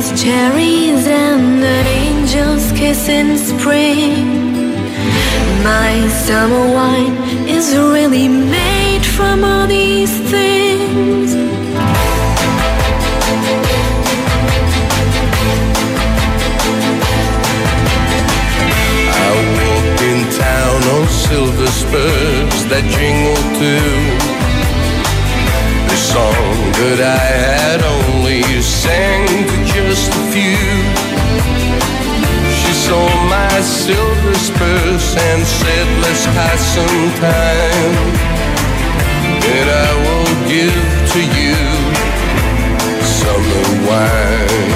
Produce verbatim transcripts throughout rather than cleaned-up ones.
Strawberries, cherries, and an angel's kiss in spring. My summer wine is really made from all these things. I walked in town on silver spurs that jingle too. The song that I had only sang to just a few. She saw my silver spurs and said, let's pass some time, and I will give to you summer wine.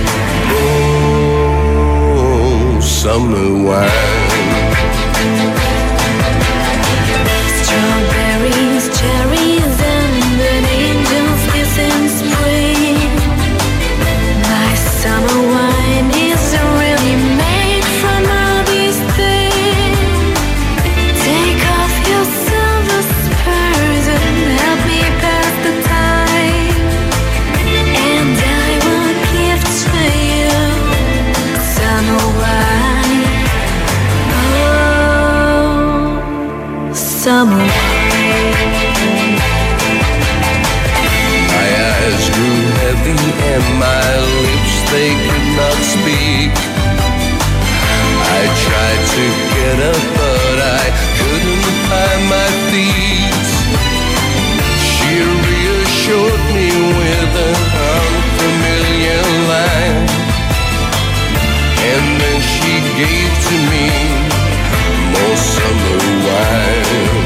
Oh, summer wine. Strawberries, cherries, and an angel's kiss in spring. My summer wine is really made from all these things. Take off your silver spurs and help me pass the time, and I will give to you summer wine. Oh, summer wine. My eyes grew heavy and my lips, they could not speak. I tried to get up, but I couldn't find my feet. She reassured me with an unfamiliar line, and then she gave to me more summer wine.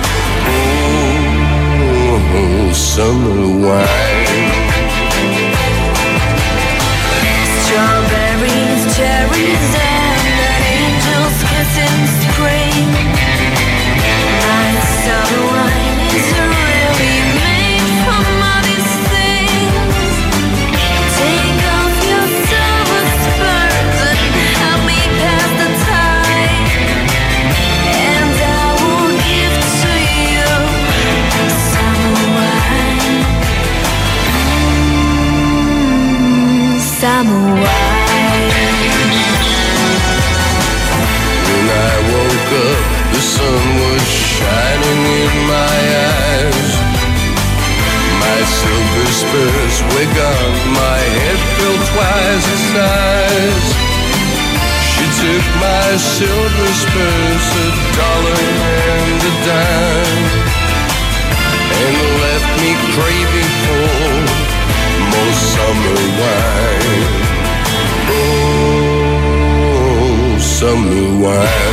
Oh, summer wine. Strawberries, cherries, and an angel's kiss in spring. My summer wine is really made from all these things. Take off your silver spurs and help me pass the time, and I will give to you summer wine. Mm, summer wine. When I woke up, the sun was shining in my eyes. My silver spurs were gone, my head felt twice the size. She took my silver spurs, a dollar and a dime, and left me craving for more summer wine. Oh, summer wine.